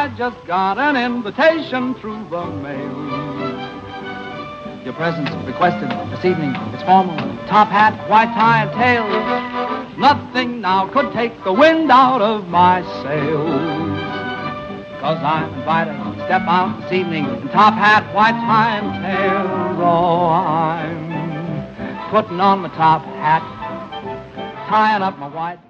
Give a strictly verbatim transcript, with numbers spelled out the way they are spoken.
I just got an invitation through the mail. Your presence requested this evening. It's formal. Top hat, white tie, and tails. Nothing now could take the wind out of my sails. Cause I'm invited to step out this evening in top hat, white tie, and tails. Oh, I'm putting on my top hat, tying up my white